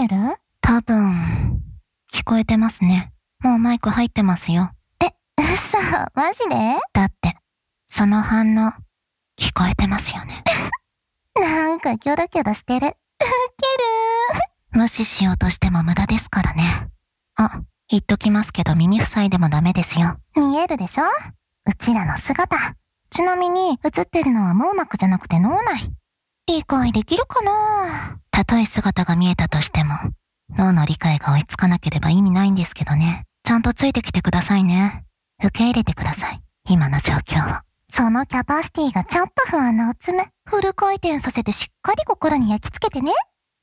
てる？多分、聞こえてますね。もうマイク入ってますよ。嘘、マジで？だって、その反応、聞こえてますよね。なんかキョロキョロしてる。ウケる。無視しようとしても無駄ですからね。あ、言っときますけど耳塞いでもダメですよ。見えるでしょ？うちらの姿。ちなみに、映ってるのは網膜じゃなくて脳内。理解できるかな？たとえ姿が見えたとしても、脳の理解が追いつかなければ意味ないんですけどね。ちゃんとついてきてくださいね。受け入れてください。今の状況を。そのキャパシティがちょっと不安なおつむ。フル回転させてしっかり心に焼き付けてね。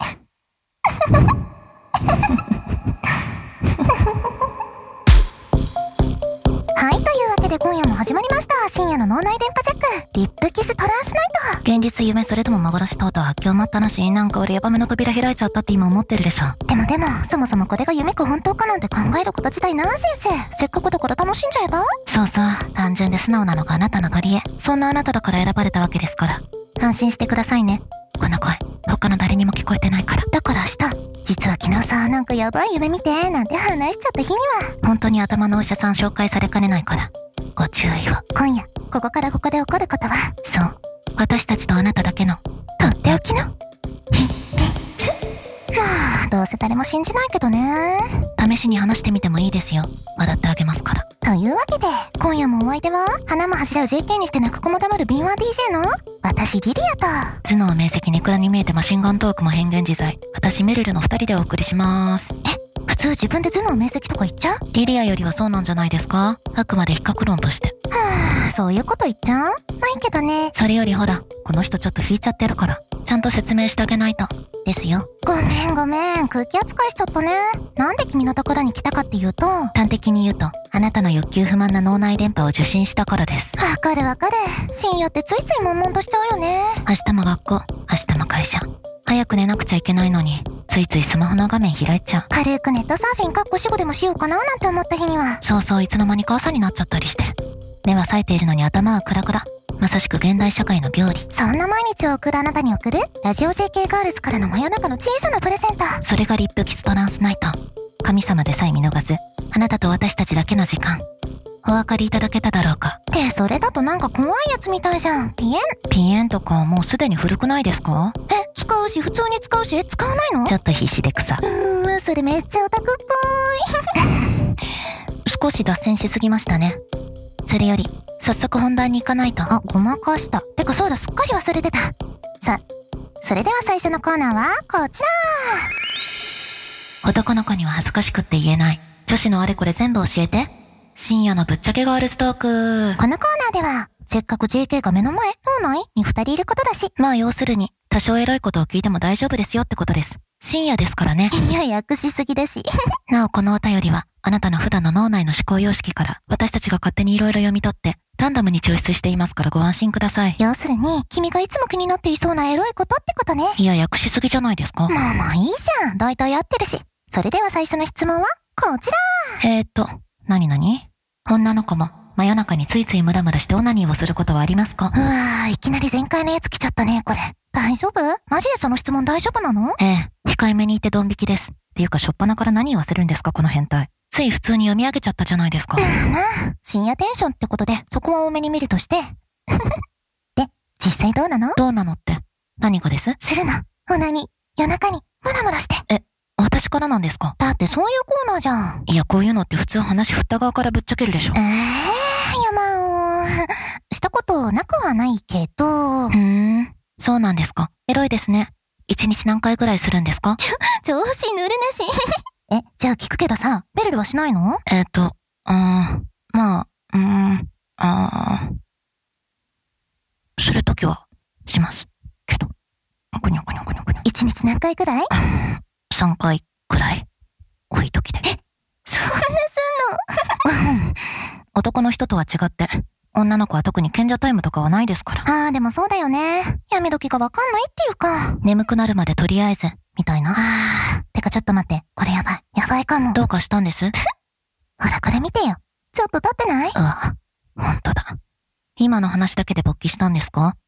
はい、というわけで今夜も始まりました。深夜の脳内電波チェック。リップキストランスナイト。現実夢それとも幻とうとう発狂待ったなし。なんか俺ヤバめの扉開いちゃったって今思ってるでしょ。でも、そもそもこれが夢か本当かなんて考えること自体な、先生。せっかくだから楽しんじゃえば？そうそう、単純で素直なのがあなたの取り柄。そんなあなただから選ばれたわけですから。安心してくださいね。この声、他の誰にも聞こえてないから。だから明日、実は昨日さ、なんかヤバい夢見て、なんて話しちゃった日には、本当に頭のお医者さん紹介されかねないから、ご注意を。今夜、ここからここで起こることは、そう、私たちとあなただけの、とっておきの、秘密。まあ、どうせ誰も信じないけどね。試しに話してみてもいいですよ。笑ってあげますから。というわけで、今夜もお相手は、花も柱を JK にして泣く子も黙る敏腕 DJ の、私リリアと、頭脳明晰ネクラに見えてマシンガントークも変幻自在、私メルルの二人でお送りします。普通自分で頭脳明晰とか言っちゃう？リリアよりはそうなんじゃないですか？あくまで比較論として。そういうこと言っちゃう？まあいいけどね。それよりほら、この人ちょっと引いちゃってるから、ちゃんと説明してあげないと。ですよ。ごめん、空気扱いしちゃったね。なんで君のところに来たかっていうと、端的に言うと、あなたの欲求不満な脳内電波を受信したからです。わかる。深夜ってついつい悶々としちゃうよね。明日も学校、明日も会社。早く寝なくちゃいけないのに、ついついスマホの画面開いちゃう。軽くネットサーフィン死後でもしようかななんて思った日には。そう、いつの間にか朝になっちゃったりして。目は冴えているのに頭はクラクラ。まさしく現代社会の病理。そんな毎日を送るあなたに送るラジオ JK ガールズからの真夜中の小さなプレゼント。それがリップキストランスナイト。神様でさえ見逃すあなたと私たちだけの時間。お分かりいただけただろうか。ってそれだとなんか怖いやつみたいじゃん。ピエンとかもうすでに古くないですか？使うし普通に使うし。使わないの？ちょっと必死で草。それめっちゃオタクっぽい。少し脱線しすぎましたね。それより早速本題に行かないと。ごまかした。てかそうだ、すっかり忘れてた。さ、それでは最初のコーナーはこちら。男の子には恥ずかしくって言えない女子のあれこれ全部教えて。深夜のぶっちゃけガールズトーク。このコーナーではせっかく JK が目の前、脳内に2人いることだし、まあ要するに多少エロいことを聞いても大丈夫ですよってことです。深夜ですからね。いや、訳しすぎだし。なおこのお便りはあなたの普段の脳内の思考様式から私たちが勝手に色々読み取ってランダムに抽出していますからご安心ください。要するに君がいつも気になっていそうなエロいことってことね。いや、訳しすぎじゃないですか。まあいいじゃん。大体合ってるし。それでは最初の質問はこちら。何女の子も真夜中についついムラムラしてオナニーをすることはありますか？いきなり全開のやつ来ちゃったね、これ。大丈夫？マジでその質問大丈夫なの？控えめに言ってドン引きです。っていうか、しょっぱなから何言わせるんですか、この変態。つい普通に読み上げちゃったじゃないですか。まあ、深夜テンションってことで、そこは多めに見るとして。で、実際どうなの？どうなのって、何がです？するの。オナニー、夜中に、ムラムラして。私からなんですか？だってそういうコーナーじゃん。いや、こういうのって普通話振った側からぶっちゃけるでしょ。したことなくはないけど。そうなんですか。エロいですね。一日何回ぐらいするんですか？調子ぬるなし。じゃあ聞くけどさ、ベルルはしないの？するときは、します。けど、ぐにょぐにょぐにょぐにょ。一日何回くらい？3回くらい。多いときで。そんなすんの？男の人とは違って、女の子は特に賢者タイムとかはないですから。でもそうだよね。やめ時がわかんないっていうか。眠くなるまでとりあえず、みたいな。てかちょっと待って。これやばいかも。どうかしたんです？ほらこれ見てよ。ちょっと立ってない？ほんとだ。今の話だけで勃起したんですか？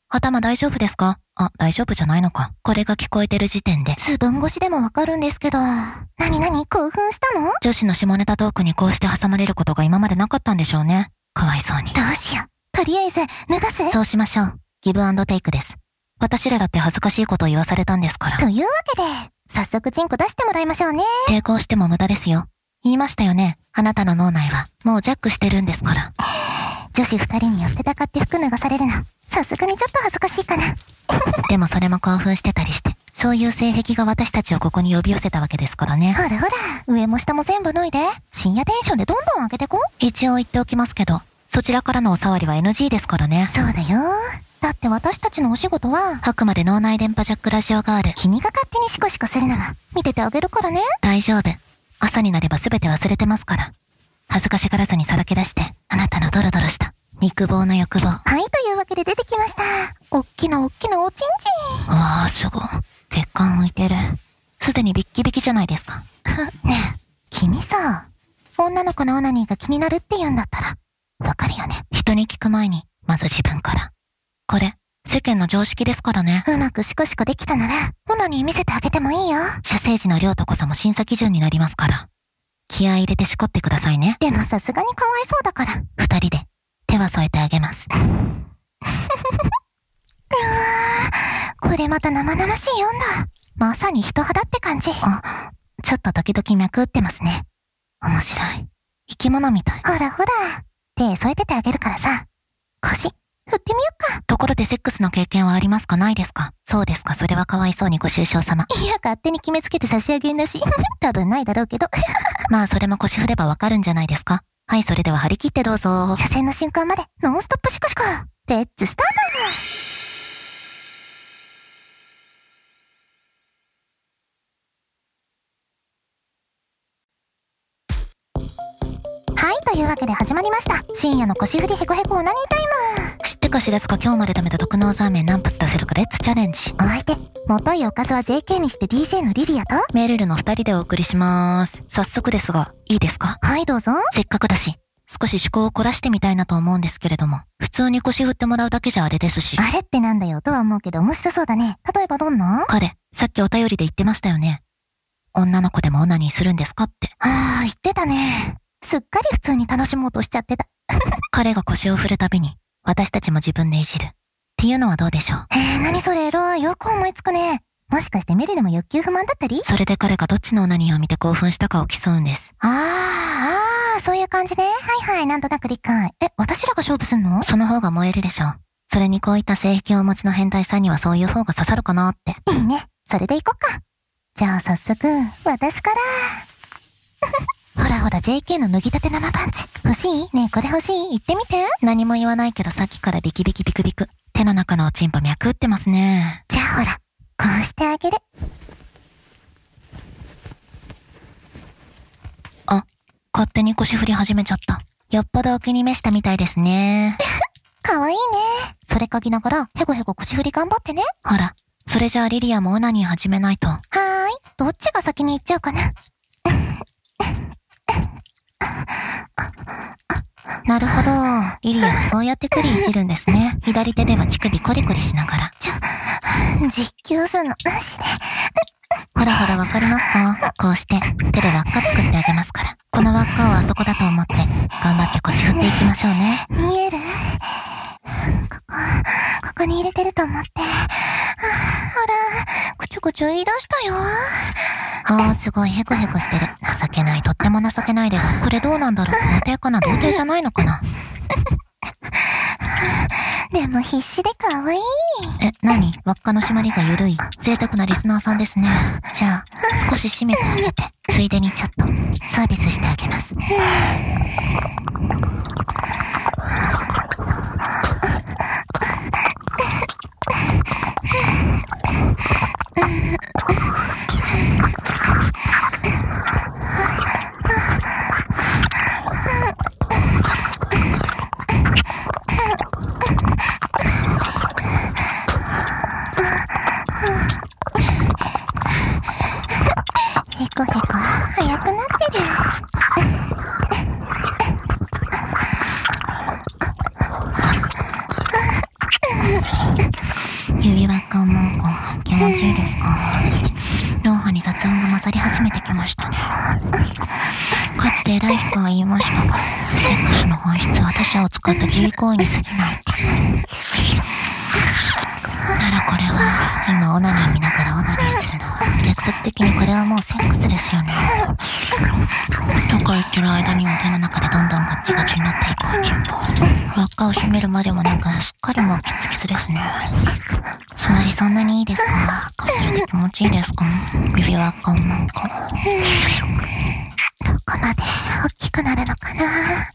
頭大丈夫ですか？あ、大丈夫じゃないのか。これが聞こえてる時点で。ズボン越しでもわかるんですけど。なになに興奮したの？女子の下ネタトークにこうして挟まれることが今までなかったんでしょうね。かわいそうに。どうしよう。とりあえず、脱がす？そうしましょう。ギブアンドテイクです。私らだって恥ずかしいことを言わされたんですから。というわけで、早速チンコ出してもらいましょうね。抵抗しても無駄ですよ。言いましたよね。あなたの脳内は、もうジャックしてるんですから。女子二人によってたかって服脱がされるの。さすがにちょっと恥ずかしいかな。でもそれも興奮してたりして、そういう性癖が私たちをここに呼び寄せたわけですからね。ほらほら、上も下も全部脱いで。深夜テンションでどんどん上げてこ。一応言っておきますけど、そちらからのお触りは NG ですからね。そうだよ。だって私たちのお仕事は、あくまで脳内電波ジャックラジオガール。君が勝手にシコシコするのは、見ててあげるからね。大丈夫。朝になれば全て忘れてますから。恥ずかしがらずにさらけ出して、あなたのドロドロした、肉棒の欲望。はい、というわけで出てきました。おっきなおちんちん。わー、すごい。血管浮いてる。すでにビッキビキじゃないですか。ねえ、君さ、女の子のオナニーが気になるって言うんだったら、わかるよね。人に聞く前に、まず自分から。これ、世間の常識ですからね。うまくシコシコできたなら、オナニー見せてあげてもいいよ。射精時の量と濃さも審査基準になりますから。気合い入れてしこってくださいね。でもさすがにかわいそうだから。二人で、手は添えてあげます。これまた生々しい音だ。まさに人肌って感じ。あ、ちょっと時々脈打ってますね。面白い。生き物みたい。ほらほら。手添えててあげるからさ。腰、振ってみよっか。ところでセックスの経験はありますか？ないですか？そうですか、それはかわいそうにご愁傷様。いや、勝手に決めつけて差し上げんなし。多分ないだろうけど。まあ、それも腰振ればわかるんじゃないですか。はい、それでは張り切ってどうぞ。射精の瞬間まで、ノンストップシコシコ。レッツスタート。はい、というわけで始まりました。深夜の腰振りヘコヘコオナニータイム。知ってか知らずか今日まで食べた特納ザーメン何発出せるかレッツチャレンジ。お相手、もといおかずは JK にして DJ のリリアとメルルの二人でお送りします。早速ですが、いいですか？はい、どうぞ。せっかくだし、少し趣向を凝らしてみたいなと思うんですけれども、普通に腰振ってもらうだけじゃあれですし。あれってなんだよとは思うけど面白そうだね。例えばどんな？彼、さっきお便りで言ってましたよね。女の子でもオナニーするんですかって。ああ、言ってたね。すっかり普通に楽しもうとしちゃってた。彼が腰を振るたびに、私たちも自分でいじる。っていうのはどうでしょう？何それエロい。よく思いつくね。もしかしてメルでも欲求不満だったり？それで彼がどっちのオナニーを見て興奮したかを競うんです。そういう感じね。はいはい、なんとなく理解。私らが勝負すんの？その方が燃えるでしょう。それにこういった性癖をお持ちの変態さんにはそういう方が刺さるかなって。いいね。それでいこっか。じゃあ早速、私から。ほらほら JK の脱ぎたて生パンツ。欲しい？ねえこれ欲しい？言ってみて。何も言わないけどさっきからビキビキビクビク。手の中のおちんぽ脈打ってますね。じゃあほら、こうしてあげる。あ、勝手に腰振り始めちゃった。よっぽどお気に召したみたいですね。かわいいね。それ嗅ぎながらヘコヘコ腰振り頑張ってね。ほら、それじゃあリリアもオナニー始めないと。どっちが先に行っちゃうかな。なるほど。リリアはそうやってクリいじるんですね。左手では乳首コリコリしながら。実況すんのなしで。ほらほらわかりますか？こうして手で輪っか作ってあげますから。この輪っかをあそこだと思って頑張って腰振っていきましょうね。見える？ここに入れてると思って。ほら、くちょくちょ言い出したよ。すごいヘコヘコしてる。情けない。とっても情けないです。これどうなんだろう？童貞かな？童貞じゃないのかな？でも必死で可愛い。何？輪っかの締まりが緩い。贅沢なリスナーさんですね。じゃあ、少し締めてあげて、ついでにちょっとサービスしてあげます。ヘコヘコ、早くなってる。 注意行為に過ぎない。ならこれは、今オナニー見ながらオナニーするの。逆説的にこれはもうセックスですよね。とか言ってる間にも手の中でどんどんガッチガチになっていくわけ。輪っかを締めるまでもなく、すっかりもうキツキツですね。つまりそんなにいいですか？こすれて気持ちいいですか？指輪かなんか。どこまで大きくなるのかな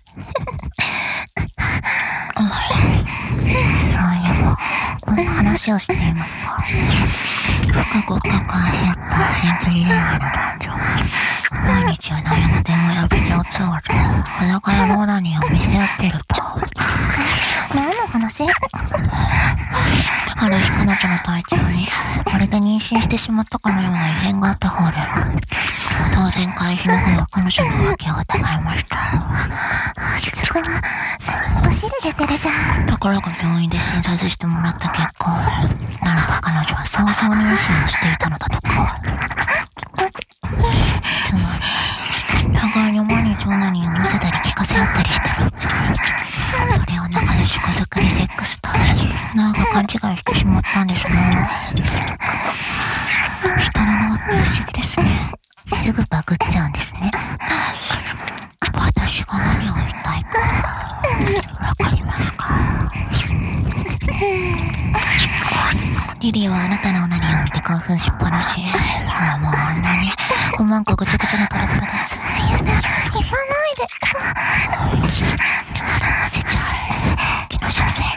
そういえば、こんな話をしていますか？深く抱えた遠距離恋愛の男女。毎日は悩む電話やビデオ通話で裸やローラニーを見せ合っていると。何の話？ある日彼女の体調にまるで妊娠してしまったかのような異変があった方で、当然彼氏の方は彼女の浮気を疑いました。すごい、お尻出てるじゃん。ところが病院で診察してもらった結果、ならば彼女は早々に妊娠をしていたのだとか。つまり、互いに毎日オナニーを見せたり聞かせ合ったりしてる。それを仲良し子作りセックスと、なんか勘違いしてしまったんですね。人の脳って不思議ですね。すぐバグっちゃうんですね。私が何を言いたいか、わかりますか？リリーはあなたのオナニーを見て興奮しっぱなし。もうあんなに5万個ぐちゃぐちゃなカラカラです。やだ、言わないで。なぜちゃう気の射精想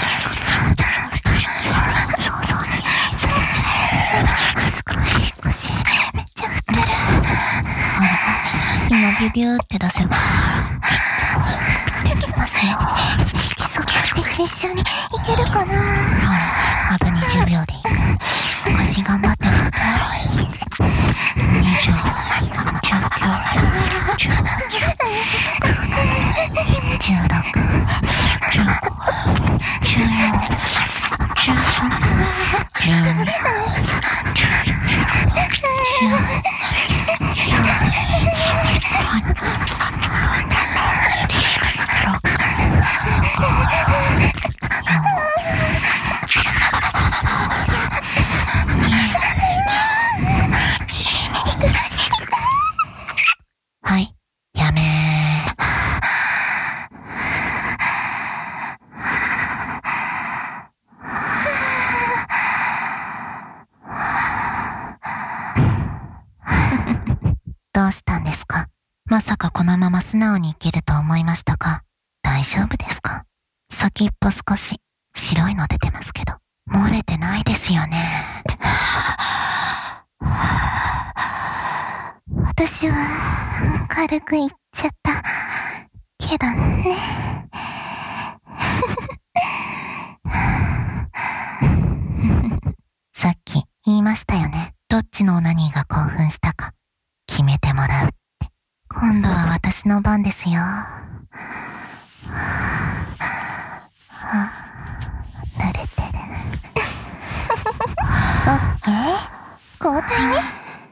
像にさせちゃう。すごい腰めっちゃ振ってる。ほら、今ビビューって出せばできますよ。できそう。一緒にいけるかな？あと20秒でいく。腰頑張ってる。20、19、18、16、15、14、13、12、はい、やめー。どうしたんですか？まさかこのまま素直にいけると思いましたか？大丈夫ですか？先っぽ少し白いの出てますけど、漏れてないですよね。私は軽く言っちゃったけどね。さっき言いましたよね。どっちのオナニーが興奮したか決めてもらうって。今度は私の番ですよ。慣れてる。オッケー、交代ね。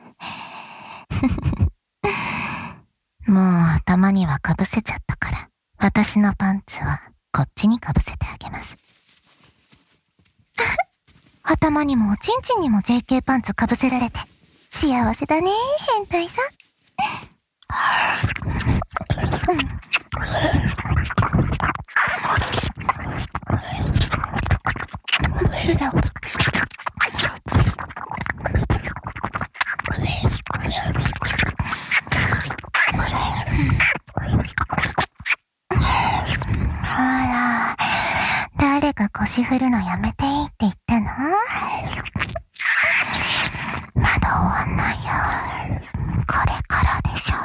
もう頭にはかぶせちゃったから、私のパンツはこっちにかぶせてあげます。頭にもおちんちんにも JK パンツかぶせられて幸せだね、変態さん。ほら、誰が腰振るのやめていいって言ったの？まだ終わんないよ。これからでしょ。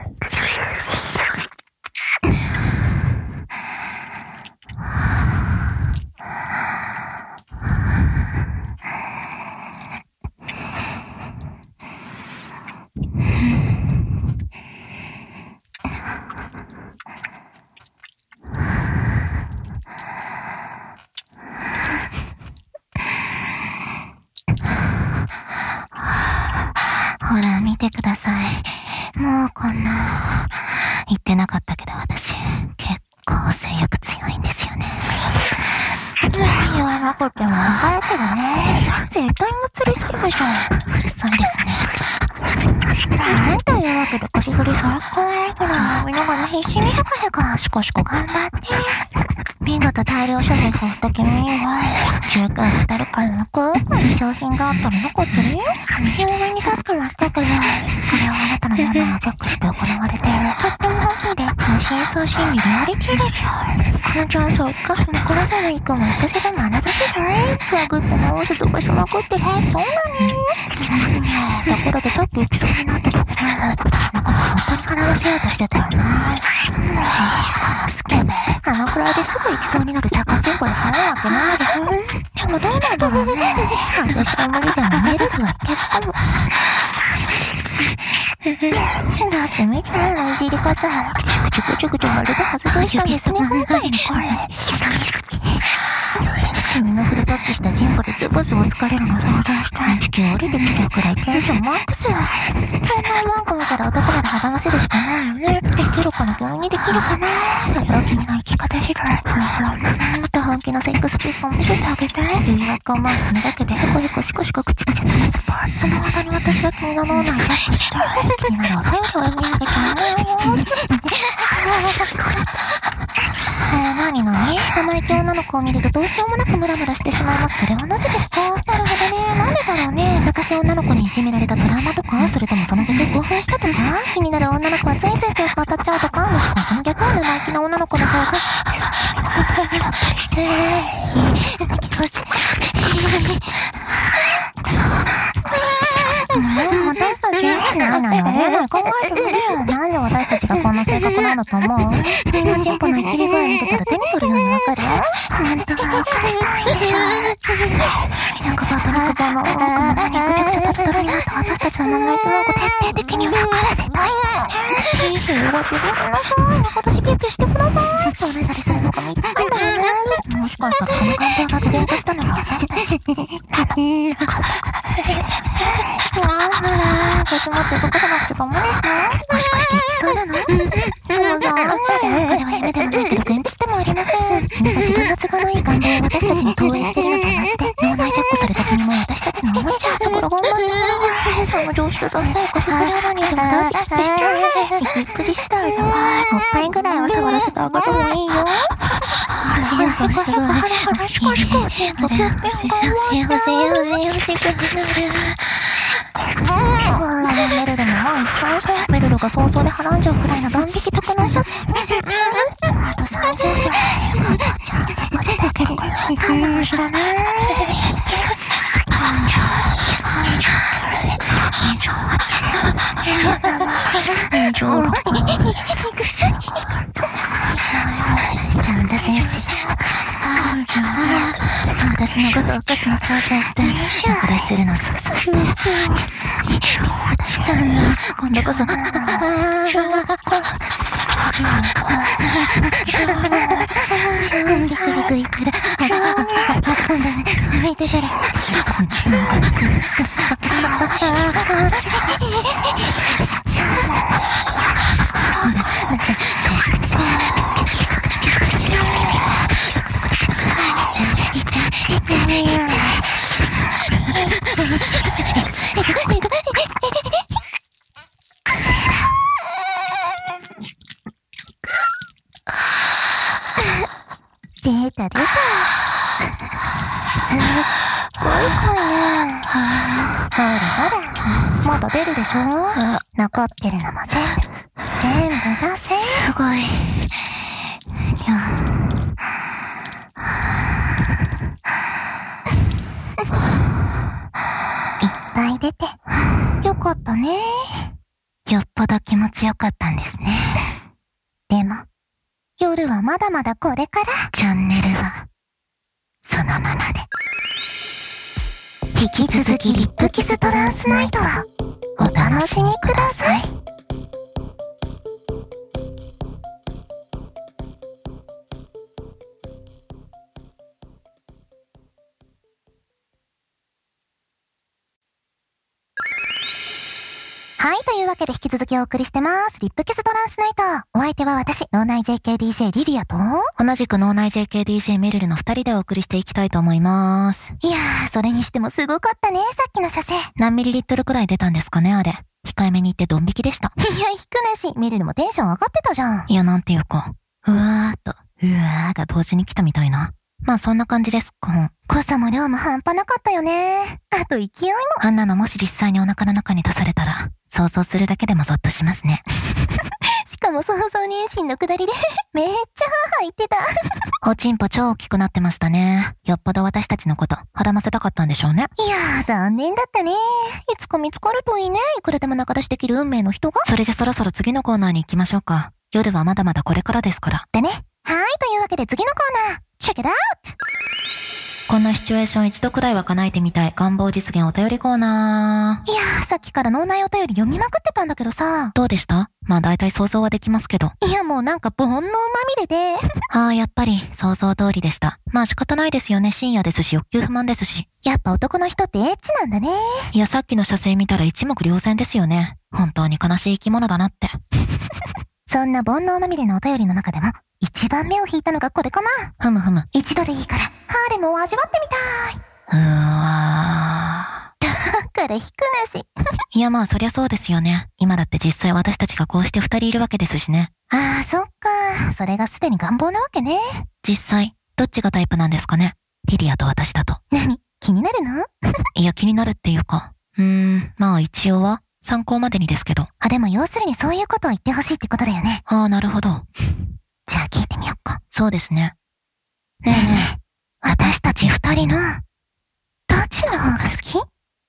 ほら見てください。もうこんな言ってなかったけど私結構性欲強いんですなくても分かるけどね。絶対も釣り好きでしょ。うるさいですね。というわけで腰振りさらっこないくらい飲みながら必死にヘカヘカシコシコ頑張って。見事大量処分放った君には、中華2人からのこう商品があったら残ってるよ。有名にさっきもしたけど、これはあなたの名前をチェックして行われている。とっても本気で通信送信にリアリティでしょ。このチャンスを生かす残らせないかも生かせるもあなた次第。フラグって直すとかしまくってる。そうなの。ところでさっき行きそうになってたけど、なんか本当に払わせようとしてたよな。スケベ。あのくらいですぐ行きそうになる坂チンコで払うわけないで。でもどうなんだろうね。私は無理でもメルルはいけるかも。だってみたいないじり方、ちょくちょまるで発動したんですね、今回のこれ。君のフルバックしたチンコでズボズボ疲れるの相談したい。地球降りてきちゃうくらいテンションマックス。大会文句見たら男なら励ませるしかないよね。できるかな、君にできるかな。それは君の生き方次第。もっと本気のセックスピストン見せてあげたい。指輪っかマークにだけでヘコヘコシコシコ口口つぶつぶ。その間に私は君の脳内ジャックしたい。気になるお便りを読み上げちゃうよ。何生意気女の子を見るとどうしようもなくムラムラしてしまいます。それはなぜですか？なるほどね。なんでだろうね。昔女の子にいじめられたトラウマとか、それともその逆興奮したとか、気になる女の子はついつい強く当たっちゃうとか、もしくはその逆は生意気な女の子の方が実は君のこと好きだったりして。私たちないないない考えてみるよ。なんで私たちがこんな性格なのと思う？みんなチンポの生きり具合見てたら手に取るようにわかるよ。本当はおかしたいでしょ。なんかバブ肉棒の奥まで肉ちゃくちゃトロトロになった私たちの生意気な子徹底的に分からせたい。ピーピーがしてください。今年ピーピーしてください。どれだりするのか見たいんだよね。もしかしたらその感動が具現化したのが私たち。私もってとこじゃなくてかもね。もしかしてそうなの？もう残念。これは夢でもないけど現実でもありません。君が自分の都合のいい願望を私たちに投影してるのと同じで、脳内ジャックされた君も私たちのおもちゃ。だから頑張ってな。その上司とダサい腰振りアナにでも同時キックしちゃう。びっくりしたよ。おっぱいぐらいは触らせてあげてもいいよ。メルルももう一回してメルルが早々ではらんじゃうくらいの万引き特納車線見せて。あと30秒ちゃんと乗せてあげるから我慢したね。ちゃんと先生私のことを起こすの想像して仲出しするの想像して私ちゃんの今度こそぐいくる見てくれ出た出た。すっごい濃いね。ほらほら、まだ出るでしょ。残ってるのも全部出せ。すごい。いっぱい出てよかったね。よっぽど気持ちよかったんですね。でも夜はまだまだこれから。チャンネルはそのままで。引き続きリップキストランスナイトはお楽しみください。 はい、というわけで引き続きお送りしてます。リップキストランスナイト。お相手は私、脳内 JKDJ リリアと、同じく脳内 JKDJ メルルの二人でお送りしていきたいと思います。いやー、それにしてもすごかったね、さっきの射精。何ミリリットルくらい出たんですかね、あれ。控えめに言ってドン引きでした。いや、引くなし、メルルもテンション上がってたじゃん。いや、なんていうか、うわーと、うわーが同時に来たみたいな。まあそんな感じです、濃さも量も半端なかったよね。あと勢いも。あんなのもし実際にお腹の中に出されたら、想像するだけでもゾッとしますね。しかも想像妊娠のくだりで、めっちゃ歯入ってた。おちんぽ超大きくなってましたね。よっぽど私たちのこと、はらませたかったんでしょうね。いやー、残念だったね。いつか見つかるといいね。いくらでも仲出しできる運命の人が。それじゃそろそろ次のコーナーに行きましょうか。夜はまだまだこれからですから。でね。はい、というわけで次のコーナー。Check it out! こんなシチュエーション一度くらいは叶えてみたい願望実現お便りコーナー。いやー、さっきから脳内お便り読みまくってたんだけどさ。どうでした？まあ大体想像はできますけど。いやもうなんか煩悩まみれで。ああ、やっぱり想像通りでした。まあ仕方ないですよね。深夜ですし欲求不満ですし。やっぱ男の人ってエッチなんだね。いやさっきの射精見たら一目瞭然ですよね。本当に悲しい生き物だなって。そんな煩悩まみれのお便りの中でも、一番目を引いたのがこれかな。ふむふむ。一度でいいから、ハーレムを味わってみたい。だから引くなし。いやまあそりゃそうですよね。今だって実際私たちがこうして二人いるわけですしね。ああ、そっか。それがすでに願望なわけね。実際、どっちがタイプなんですかね。リリアと私だと。何？気になるの？いや気になるっていうか。まあ一応は。参考までにですけど。あ、でも要するにそういうことを言ってほしいってことだよね。ああ、なるほど。じゃあ聞いてみよっか。そうですね。ねえねえ、私たち二人の、どっちの方が好き？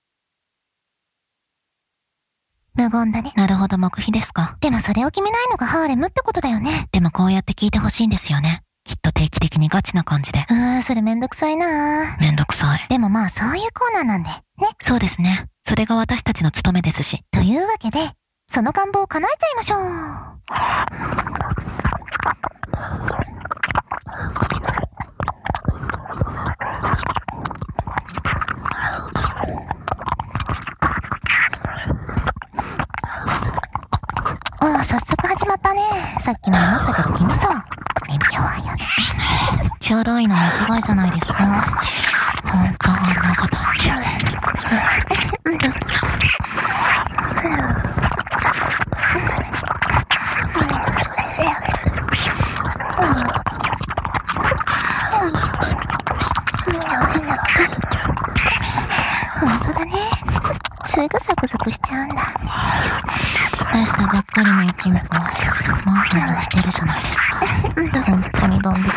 無言だね。なるほど、黙秘ですか。でもそれを決めないのがハーレムってことだよね。でもこうやって聞いてほしいんですよね。きっと定期的にガチな感じで。それめんどくさいなぁ。めんどくさい。でもまあそういうコーナーなんで、ね。そうですね。それが私たちの務めですし。というわけで、その願望を叶えちゃいましょう。ああ、早速始まったね。さっきも思ったけど君さ、耳弱いよね。ちょろいの間違いじゃないですか。本当なこと言ってる。本当だね。すぐサクサクしちゃうんだ。出したばっかりのうちにもう反応してるじゃないですか。本当にドン引きです。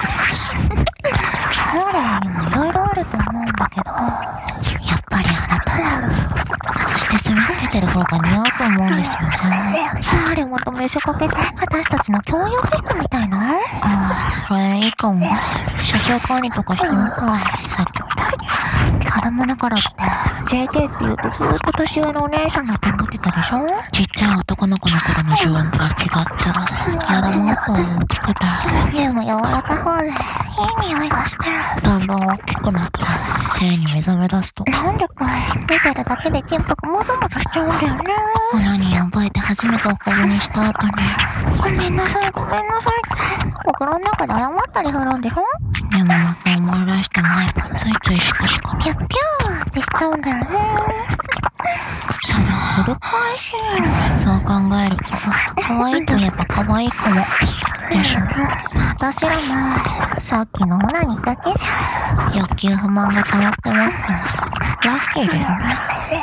ハーレムにも色々あると思うんだけど、やっぱりあなたはこうして攻めかけてる方が似合うと思うんですよね。ハーレムと飯かけて私たちの共有フィットみたいな。ああ、それいいかも。車掌管理とかしてみたい。さっきみたいに。子供の頃って JK って言うとずっと年上のお姉さんだと思ってたでしょ。ちっちゃい男の子の頃の自分とは違った体もっと大きくて、でも柔らか方でいい匂いがしてる。だんだん大きくなって性に目覚め出すと、なんでかい見てるだけでチンポがもぞもぞしちゃうんだよね。何覚えて初めておこぶにした後にごめんなさいごめんなさいって心の中で謝ったりするんでしょ。でもまた思い出して前がついついしかしかピュッピューってしちゃうんだよね。そのフル返し。そう考えると可愛いといえば可愛いかもですね。私らもさっきのオナニーだけじゃ欲求不満が溜まってますラッキーだよね。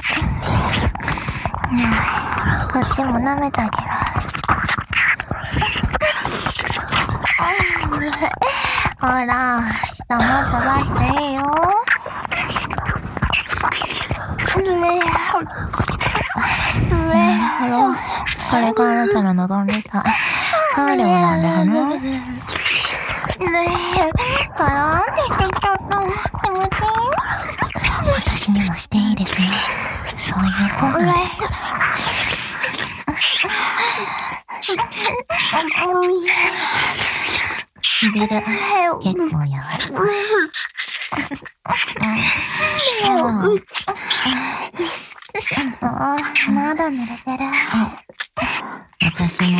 ねえ、こっちも舐めてあげる。ほら、下もっと出していいよ。なるほど。これがあなたの望んでたハーレムなんだよね。ねえ、トローンって言ってちょっと気持ちいい？私にもしていいですね。そういうコーナーですから。しびれ、結構柔らかい。 まだ濡れてる。私もです。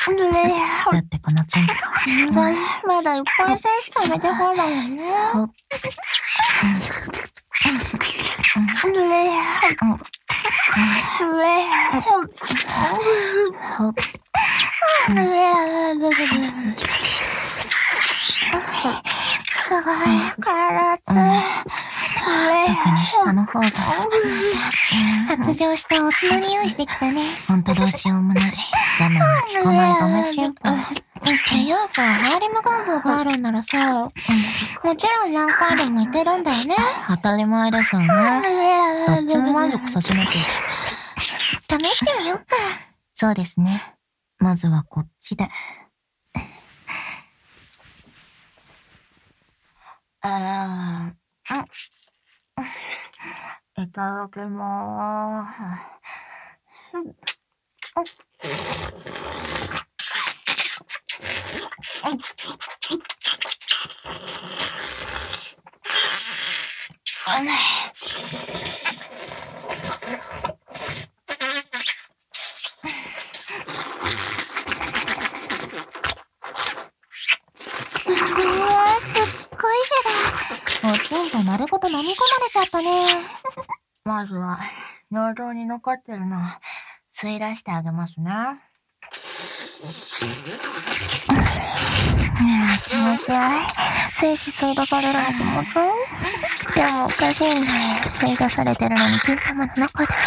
だってこのチンポ。まだいっぱい精子食べてこないよね。すごい、体熱い。特に下の方が。発情したオスの匂いしてきたね。ほんとどうしようもない。我慢が効かないダメチンポ。っていうか、ハーレム願望があるんならさ、もちろん何回でも言ってるんだよね。当たり前ですよね。どっちも満足させなきゃ。試してみようか。そうですね。まずはこっちで。いただきまーおちんぽ丸ごと飲み込まれちゃったね。まずは、尿道に残ってるの、吸い出してあげますね。気持ち悪い。精子吸い出されるの気持ち悪い。でもおかしいんだよ。吸い出されてるのに金玉の中で。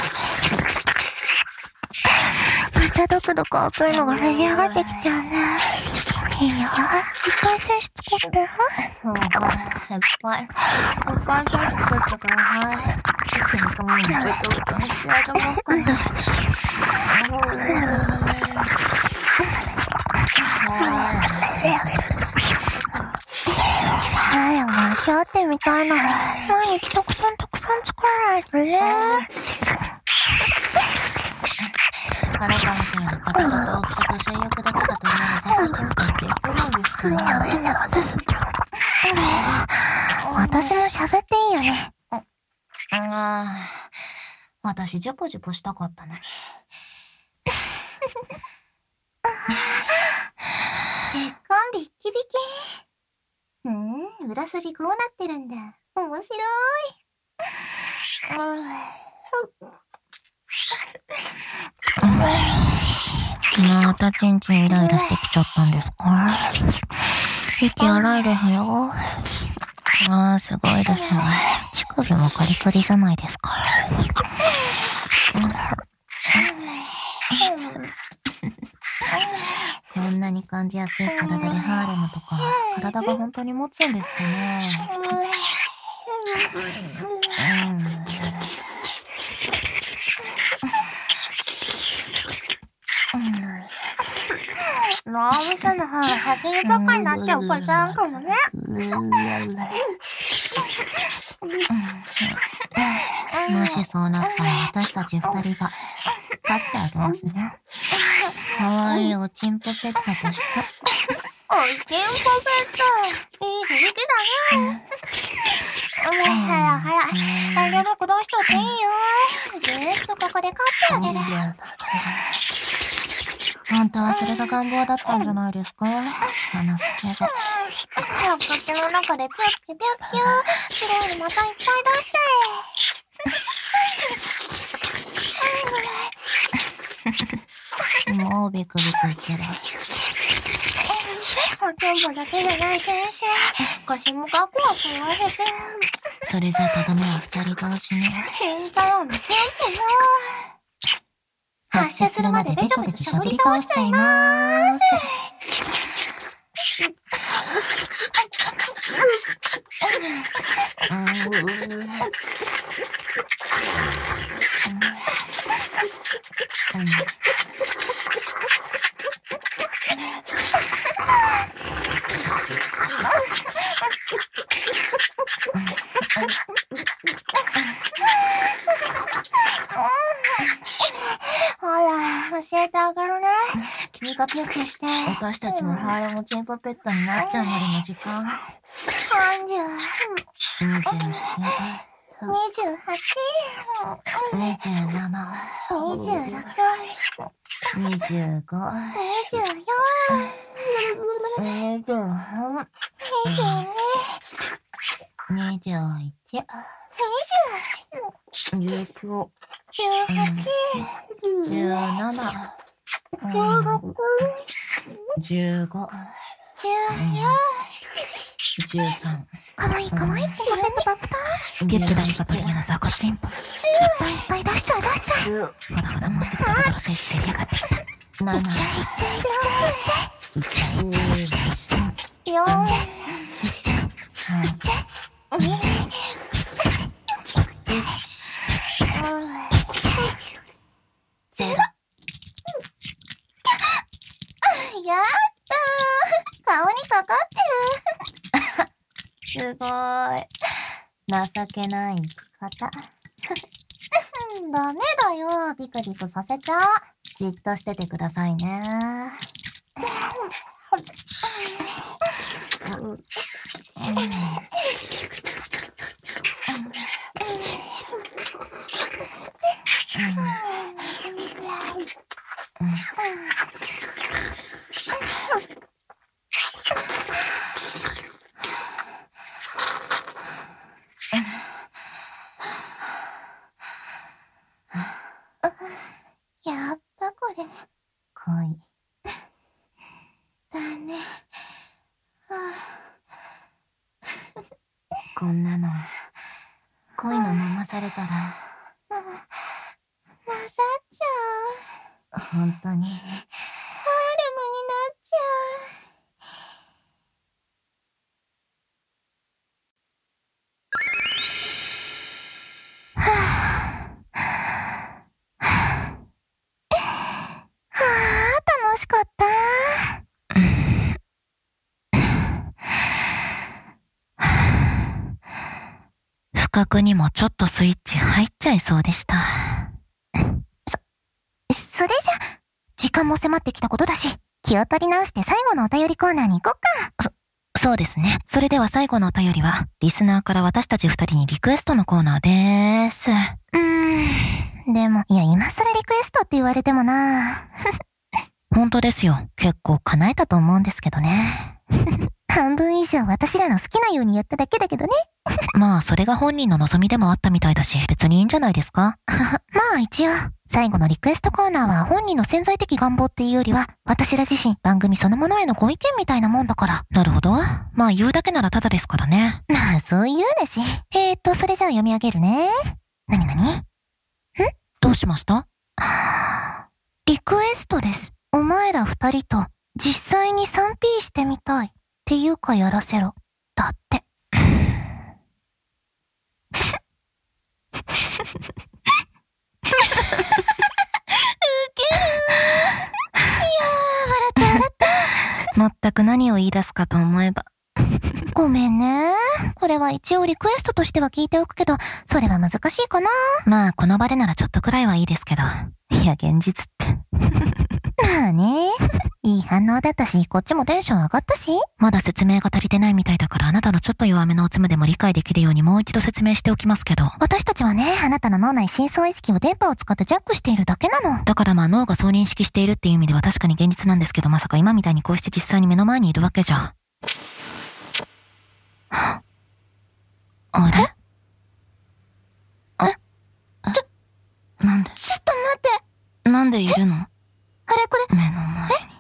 またドクドク熱いのが出来上がってきちゃうね。いいよ。いっぱい精子作って。いっぱい精子作ってください。一緒に共にベトベトにしてあげますから。早く足合ってみたいな。毎日たくさん作らないとね。あなたみたいな硬さと大きさと性欲だけが取り合う最高状態っていくらですかね。私も喋っていいよね。私ジュポジュポしたかったのに。血管ビッキビキ。裏筋こうなってるんだ。面白い。またチンチンイライラしてきちゃったんですか？息荒いですよ。すごいですよ。乳首もカリカリじゃないですか。こんなに感じやすい体でハーレムとか、体が本当に持つんですかね。脳みその方が先にバカになっちゃうパターンかもね。もしそうなったら私たち二人が立ってあげますね。かわいいおちんぽペットとして。おちんぽペット、いい響きだね。大丈夫、どうしちゃっていいよ。ずっとここで飼ってあげる。あんたはそれが願望だったんじゃないですか？話すけど。口の中でピュッピュピュッピュー。白いのまたいっぱい出しちゃえ。もうビクビク言ってる。おちんぽだけじゃない先生。腰もガクガク言わせて。それじゃとどめは二人同士ね。変態を見せてよ。発射するまでべちょべちょしゃぶり倒しちゃいまーす。ほら、教えてあげるね。君がピュッピュして。私たちもハーレムチンポペットになっちゃうまでの時間。30。 かわいいかわいい。チンペット爆弾。ゲップ大バトリアの雑魚チン。いっぱい出しちゃう。ほらもうすぐダブドロ戦士競り上がってきた。いっちゃゼロ。やったー。顔にかかってる。すごーい。情けない方。ダメだよ。ビクビクさせちゃう。じっとしててくださいね。やっぱこれ恋だね。こんなの恋のままされたらまさっちゃう。本当にハーレムになっちゃう。楽しかった。不覚にもちょっとスイッチ入っちゃいそうでした。それじゃ、時間も迫ってきたことだし、気を取り直して最後のお便りコーナーに行こっか。そうですね。それでは最後のお便りは、リスナーから私たち二人にリクエストのコーナーでーす。でも、いや今更リクエストって言われてもな本当ですよ。結構叶えたと思うんですけどね。半分以上私らの好きなようにやっただけだけどね。まあ、それが本人の望みでもあったみたいだし、別にいいんじゃないですか。まあ一応、最後のリクエストコーナーは本人の潜在的願望っていうよりは、私ら自身番組そのものへのご意見みたいなもんだから。なるほど。まあ言うだけならただですからね。まあそう言うだし。それじゃあ読み上げるね。なにどうしました？リクエストです。お前ら二人と実際に 3P してみたいっていうかやらせろ。だって。全く何を言い出すかと思えば。ごめんね。これは一応リクエストとしては聞いておくけど、それは難しいかな。まあ、この場でならちょっとくらいはいいですけど。いや、現実って。まあね。いい反応だったし、こっちもテンション上がったし。まだ説明が足りてないみたいだから、あなたのちょっと弱めのおつむでも理解できるようにもう一度説明しておきますけど。私たちはね、あなたの脳内深層意識を電波を使ってジャックしているだけなの。だからまあ脳がそう認識しているっていう意味では確かに現実なんですけど、まさか今みたいにこうして実際に目の前にいるわけじゃ。あれ？なんで？ちょっと待って。なんでいるの？あれこれ。目の前に。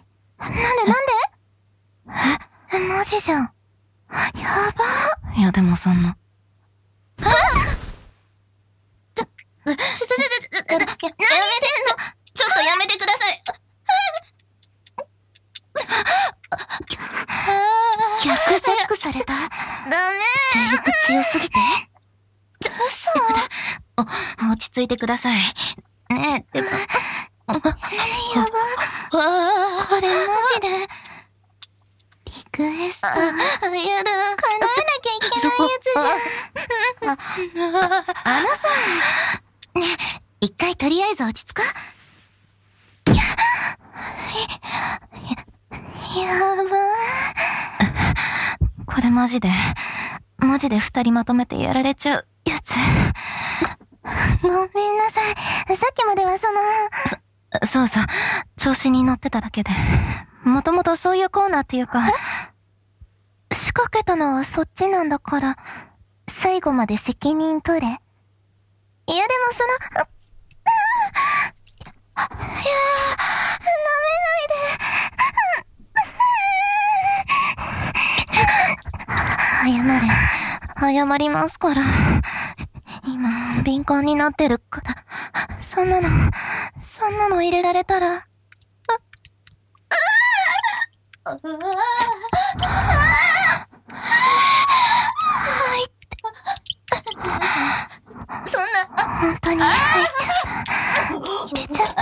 なんで？マジじゃん。やば。いやでもそんな。やめてんの。ちょっとやめてください。逆ジャックされた。ダメ。性欲強すぎて。嘘。落ち着いてください。ねえ、でも。やば。これマジで。リクエスト。やだ。叶えなきゃいけないやつじゃん。さ。ねえ、一回とりあえず落ち着こう。やば。これマジで二人まとめてやられちゃう。 やつ。ごめんなさい。さっきまではそうそう。調子に乗ってただけで。もともとそういうコーナーっていうか、仕掛けたのはそっちなんだから、最後まで責任取れ。いやでもいやー、舐めないで。謝りますから。今、敏感になってるから。そんなの入れられたら。本当に入っちゃった。入れちゃった。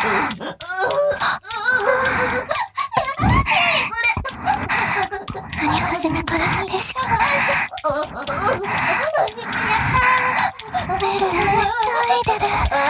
何始めたら嬉しく。めっちゃ入れる。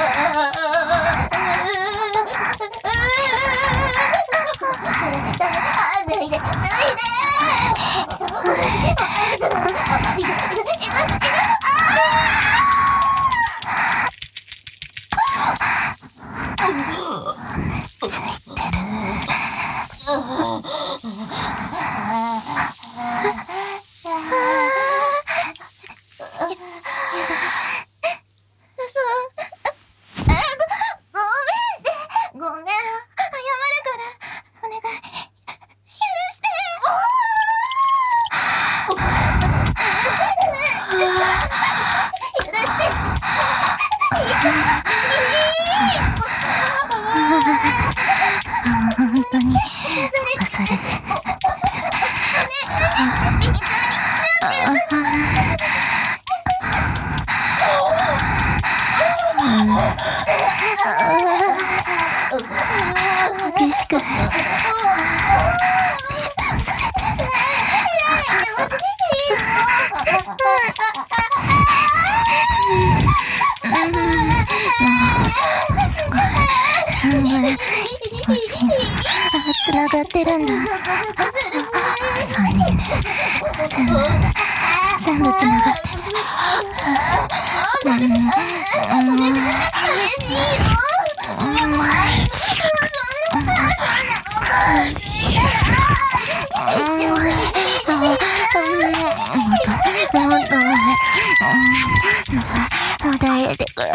激しくピストンされてすごい頑張れ気持ちいいな。繋がってるんだ。3人で全部繋がってる。まだ入れてくれ。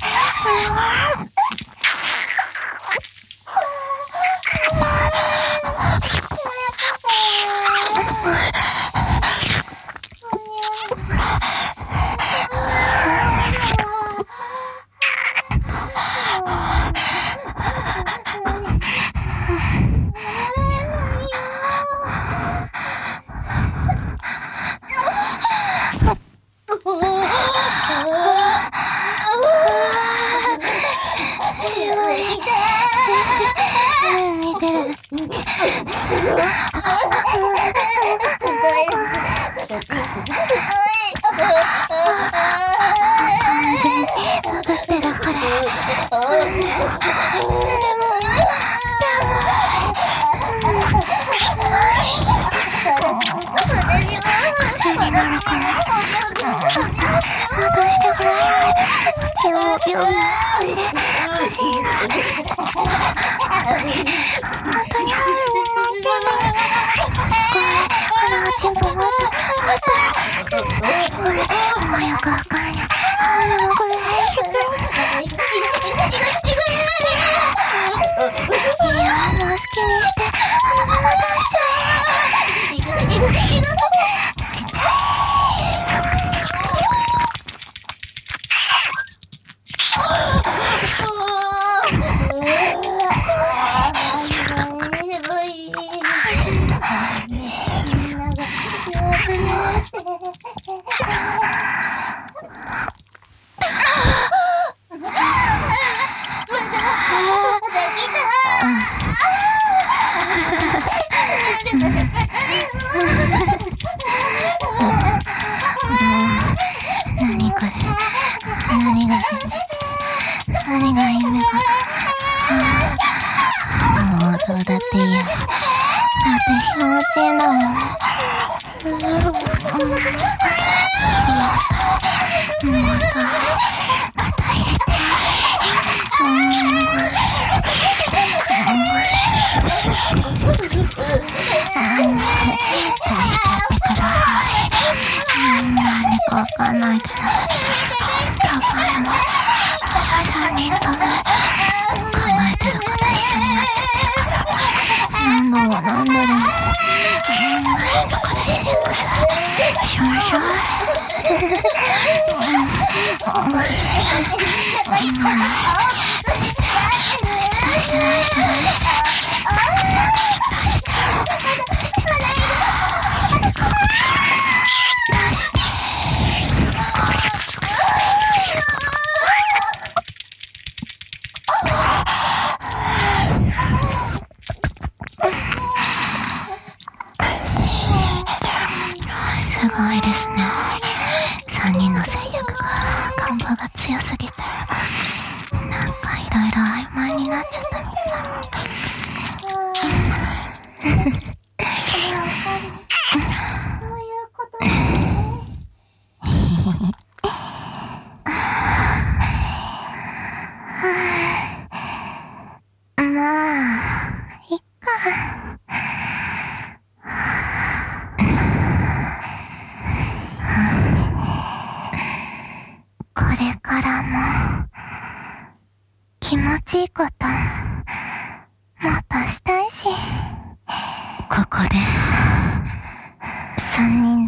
見てる。分かってるこれ。癖になるから。戻してくれ。欲しいな。本当に入るものってね。すごい。チンポもっと。よくわかんない。でもこれいや、もう好きにして。まま出しちゃえ。出しちゃえ。何これ。何が現実。何が夢か。もうどうだっていいや。だって気持ちいいんだもん。 わかんないけど、多分3人とも考えてること一緒になっちゃってるから、何度もだからセックスしましょう。すごいですね。3人の制約が、看板が強すぎて、なんかいろいろ曖昧になっちゃったみたい。 そういうことですね。 まあ、いっか。これからも気持ちいいこともっとしたいし、ここで3人で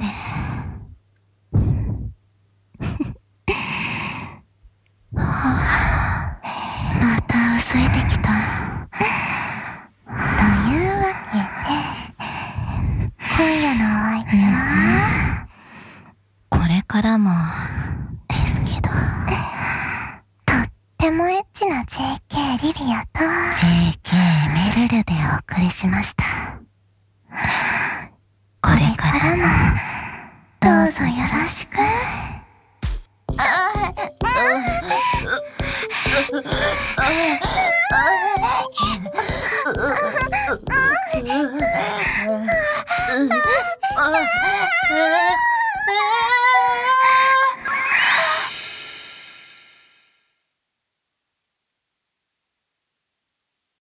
また薄いてきた。というわけで、今夜のお相手は、これからもですけど、とってもエッチな JK リリアと JK メルルでお送りしました。これからもどうぞよろしく。